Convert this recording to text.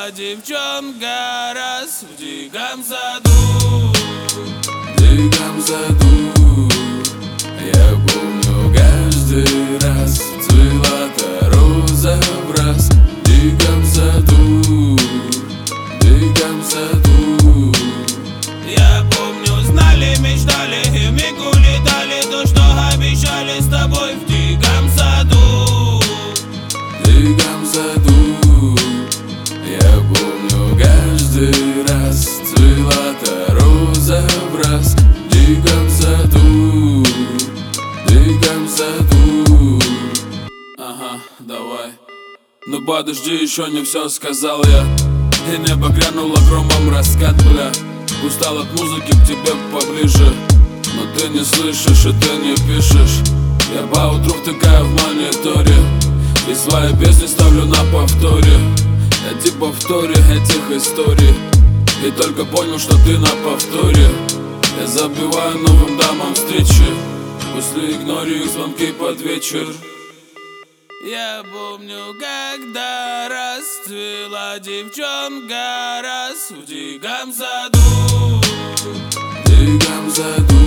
Расцвела девчонка раз в диком саду. В диком саду я помню каждый раз цвела-то роза в раз. В диком саду, в диком саду. Я помню, знали, мечтали и вмиг улетали то, что обещали с тобой в диком саду. В диком саду я помню каждый раз цвела-то роза в раз. В диком саду, в диком саду. Ага, давай. Ну подожди, еще не все сказал я. И небо грянуло громом раскат, бля. Устал от музыки, к тебе поближе, но ты не слышишь и ты не пишешь. Я поутру втыкаю в мониторе и свои песни ставлю на повторе. Я типа в торе этих историй и только понял, что ты на повторе. Я забиваю новым дамам встречи, после игнорю их звонки под вечер. Я помню, когда расцвела девчонка раз в диком саду. В диком саду